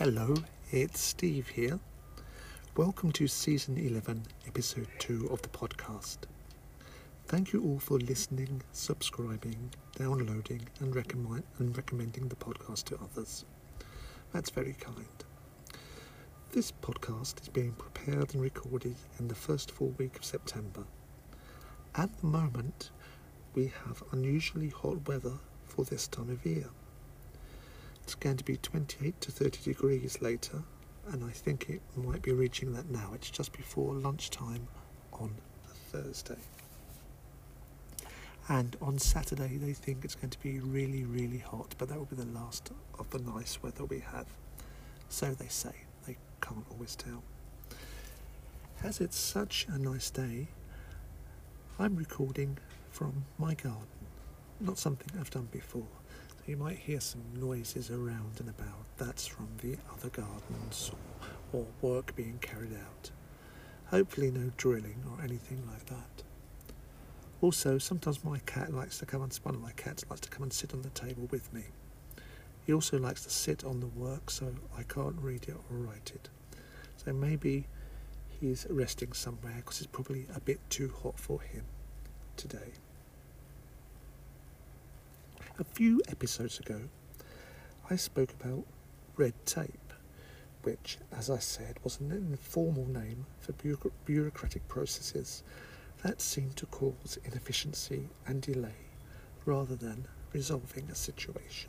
Hello, it's Steve here. Welcome to Season 11, Episode 2 of the podcast. Thank you all for listening, subscribing, downloading and recommending the podcast to others. That's very kind. This podcast is being prepared and recorded in the first full week of September. At the moment, we have unusually hot weather for this time of year. It's going to be 28 to 30 degrees later, and I think it might be reaching that now. It's just before lunchtime on a Thursday. And on Saturday they think it's going to be really, really hot, but that will be the last of the nice weather we have. So they say. They can't always tell. As it's such a nice day, I'm recording from my garden. Not something I've done before. You might hear some noises around and about. That's from the other gardens or work being carried out. Hopefully no drilling or anything like that. Also, sometimes one of my cats likes to come and sit on the table with me. He also likes to sit on the work, so I can't read it or write it. So maybe he's resting somewhere because it's probably a bit too hot for him today. A few episodes ago, I spoke about red tape, which, as I said, was an informal name for bureaucratic processes that seem to cause inefficiency and delay rather than resolving a situation.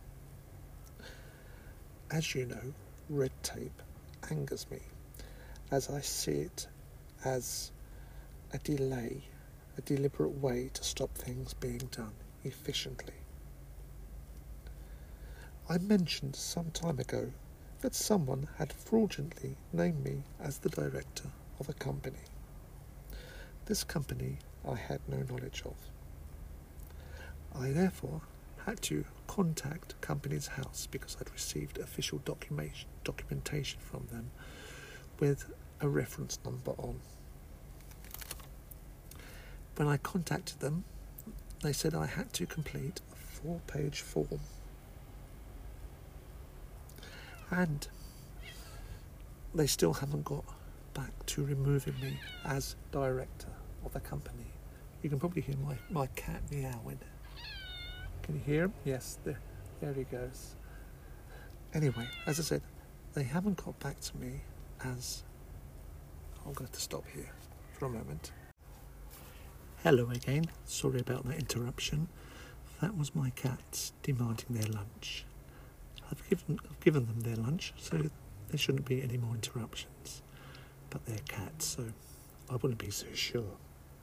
As you know, red tape angers me, as I see it as a delay, a deliberate way to stop things being done efficiently. I mentioned some time ago that someone had fraudulently named me as the director of a company. This company I had no knowledge of. I therefore had to contact Companies House because I'd received official documentation from them with a reference number on. When I contacted them, they said I had to complete a 4-page form. And they still haven't got back to removing me as director of the company. You can probably hear my cat meowing. Can you hear him? Yes, there he goes. Anyway, as I said, they haven't got back to me as... I'm going to have to stop here for a moment. Hello again. Sorry about that interruption. That was my cats demanding their lunch. I've given them their lunch, so there shouldn't be any more interruptions. But they're cats, so I wouldn't be so sure.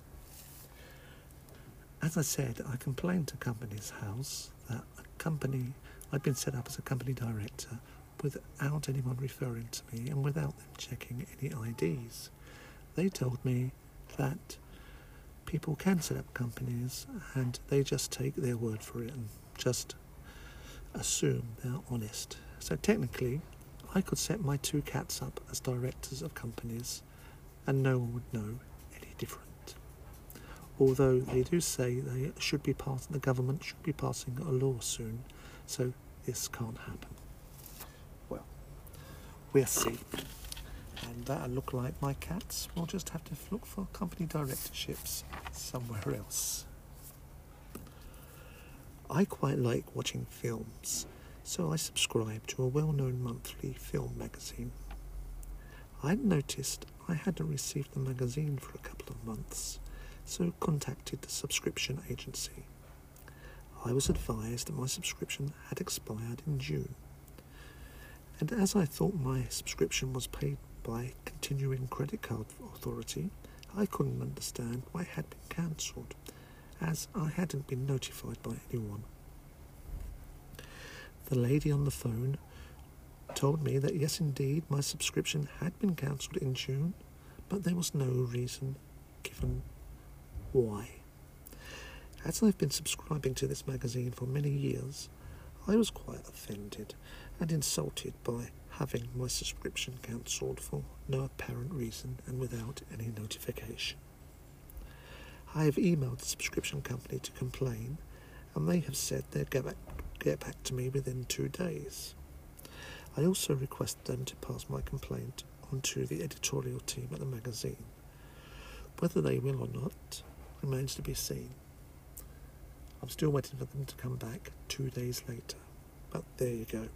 As I said, I complained to Companies House that I'd been set up as a company director without anyone referring to me and without them checking any IDs. They told me that people can set up companies and they just take their word for it and just assume they're honest. So technically, I could set my 2 cats up as directors of companies and no one would know any different. Although they do say the government should be passing a law soon, so this can't happen. Well, we'll see. And that'll look like my cats will just have to look for company directorships somewhere else. I quite like watching films, so I subscribe to a well-known monthly film magazine. I'd noticed I hadn't received the magazine for a couple of months, so contacted the subscription agency. I was advised that my subscription had expired in June, and as I thought my subscription was paid by Continuing Credit Card Authority, I couldn't understand why it had been cancelled, as I hadn't been notified by anyone. The lady on the phone told me that yes, indeed, my subscription had been cancelled in June, but there was no reason given why. As I've been subscribing to this magazine for many years, I was quite offended and insulted by having my subscription cancelled for no apparent reason and without any notification. I have emailed the subscription company to complain, and they have said they'd get back to me within 2 days. I also requested them to pass my complaint on to the editorial team at the magazine. Whether they will or not remains to be seen. I'm still waiting for them to come back 2 days later, but there you go.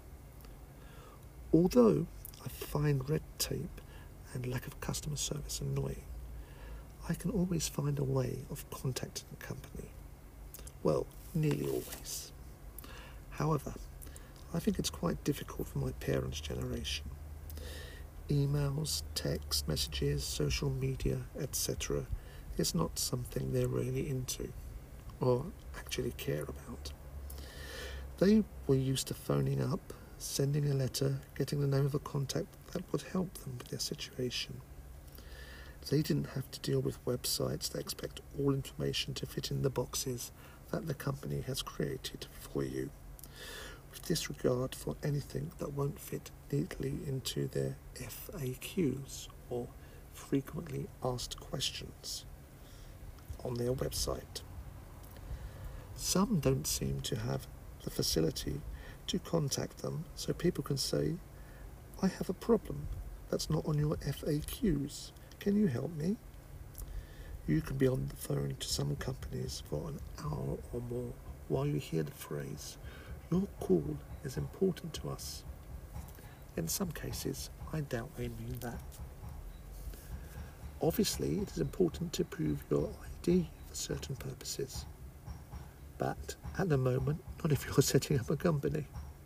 Although I find red tape and lack of customer service annoying, I can always find a way of contacting the company. Well, nearly always. However, I think it's quite difficult for my parents' generation. Emails, text messages, social media, etc. is not something they're really into or actually care about. They were used to phoning up, sending a letter, getting the name of a contact that would help them with their situation. They didn't have to deal with websites that expect all information to fit in the boxes that the company has created for you, with disregard for anything that won't fit neatly into their FAQs, or frequently asked questions, on their website. Some don't seem to have the facility to contact them so people can say, I have a problem that's not on your FAQs. Can you help me? You can be on the phone to some companies for an hour or more while you hear the phrase, your call is important to us. In some cases, I doubt they mean that. Obviously, it is important to prove your ID for certain purposes. But at the moment, not if you're setting up a company.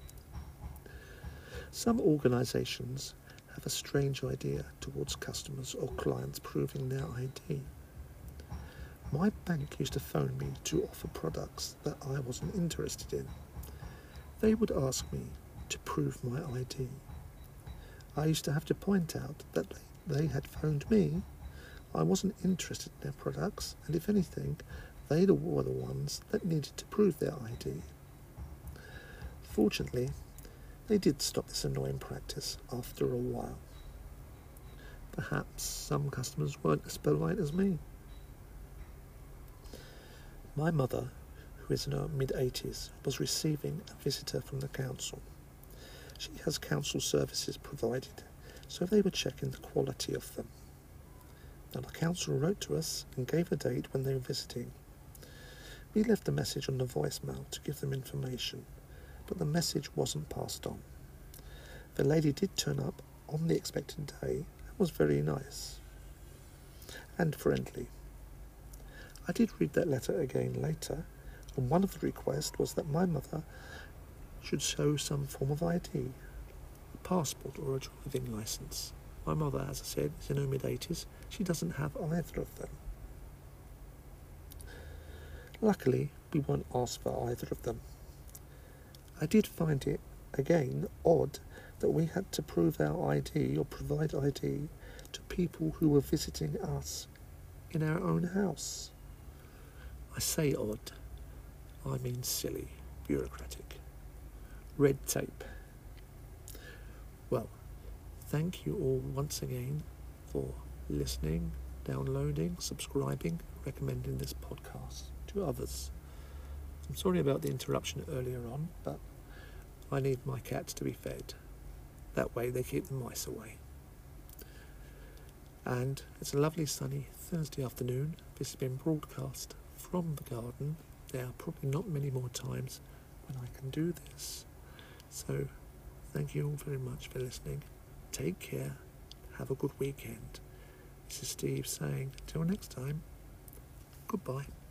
Some organisations have a strange idea towards customers or clients proving their ID. My bank used to phone me to offer products that I wasn't interested in. They would ask me to prove my ID. I used to have to point out that they had phoned me, I wasn't interested in their products, and if anything, they were the ones that needed to prove their ID. Fortunately, they did stop this annoying practice after a while. Perhaps some customers weren't as polite as me. My mother, who is in her mid-80s, was receiving a visitor from the council. She has council services provided, so they were checking the quality of them. Now the council wrote to us and gave a date when they were visiting. We left a message on the voicemail to give them information, but the message wasn't passed on. The lady did turn up on the expected day and was very nice and friendly. I did read that letter again later, and one of the requests was that my mother should show some form of ID, a passport or a driving licence. My mother, as I said, is in her mid-80s. She doesn't have either of them. Luckily, we weren't asked for either of them. I did find it, again, odd that we had to prove our ID or provide ID to people who were visiting us in our own house. I say odd, I mean silly, bureaucratic. Red tape. Well, thank you all once again for listening, downloading, subscribing, recommending this podcast to others. I'm sorry about the interruption earlier on, but I need my cats to be fed. That way they keep the mice away. And it's a lovely sunny Thursday afternoon. This has been broadcast from the garden. There are probably not many more times when I can do this. So thank you all very much for listening. Take care. Have a good weekend. This is Steve saying, until next time, goodbye.